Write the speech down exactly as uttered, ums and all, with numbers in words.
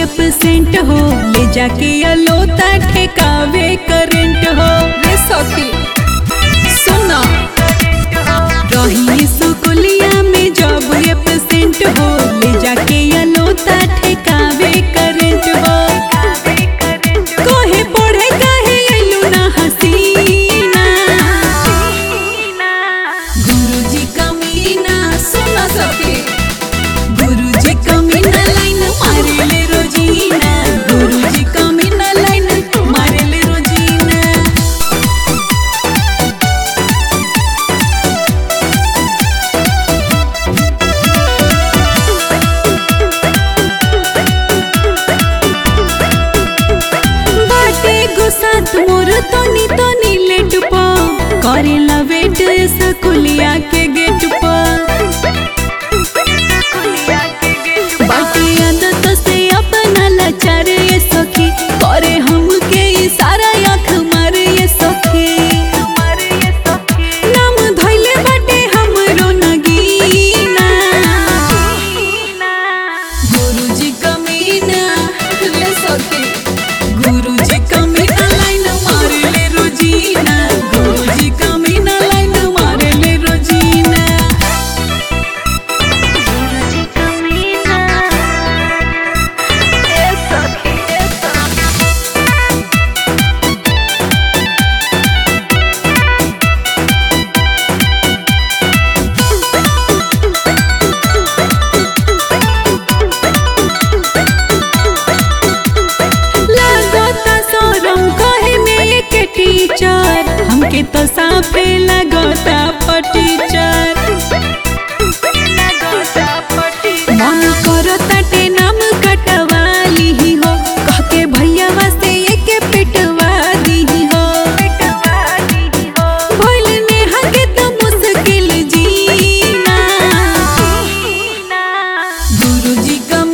absent हो ले जाके अलोता ठेकावे करेंट हो रे सखी सुना रही सुकुलिया में जब एब्सेंट हो ले जाके अलोता ठेकावे करेंट हो कोहे पढ़े काहे आइलू ना हसीना गुरुजी कमीना सुना सखी गुरुजी कमीना लाइन मारेले रोजीना गुरुजी कमीना लाइन मारेले रोजीना बाटे गुसात मोर तनी तनी लेट पा करेला वेट स्कूलिया के गेट पर बाटे आदत से अपना लाचार ये सखी करे हमके इशारा आँख मारे ये सखी नाम धइले बाटे हमरो नगीना गुरुजी कमीना ले सखी गुरुजी कमीना लाइन मारेले रोजीना गुरुजी कमीना लाइन मारेले रोजीना लागता शरम कहे में के टीचर हमके तो साफे लगता पटीचर मन करता टे नाम कटवाली ही हो कह के भैया वास्ते एके पिटवा दी हो भइल नेहा के तो मुश्किल जीना गुरुजी का